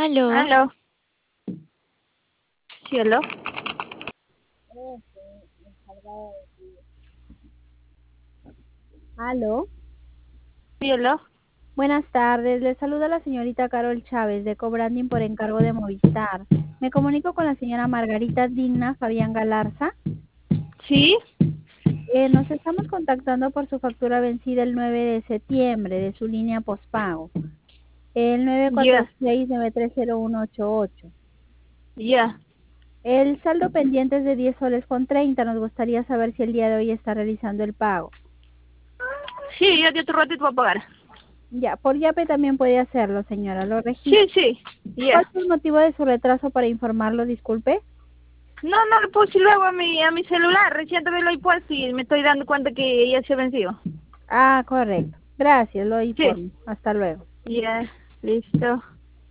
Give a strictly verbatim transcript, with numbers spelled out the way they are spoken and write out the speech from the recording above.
Aló. Aló. Sí, aló. Aló. Sí, aló. Buenas tardes, le saluda la señorita Carol Chávez de Cobranding por encargo de Movistar. Me comunico con la señora Margarita Digna Fabián Galarza. Sí. Eh, nos estamos contactando por su factura vencida el nueve de septiembre de su línea postpago. El nueve cuatro Ya, seis nueve tres cero uno ocho ocho. ya. El saldo pendiente es de diez soles con treinta. Nos gustaría saber si el día de hoy está realizando el pago. Sí, yo de otro ratito voy a pagar. Ya, por Yape también puede hacerlo, señora. Lo Sí, registro. sí. ¿Cuál Ya. es el motivo de su retraso para informarlo? Disculpe. No, no lo puse luego a mi, a mi celular. Recién también lo he puesto y me estoy dando cuenta que ya se venció. Ah, correcto. Gracias, lo Sí. informo. Hasta luego. Ya. Listo.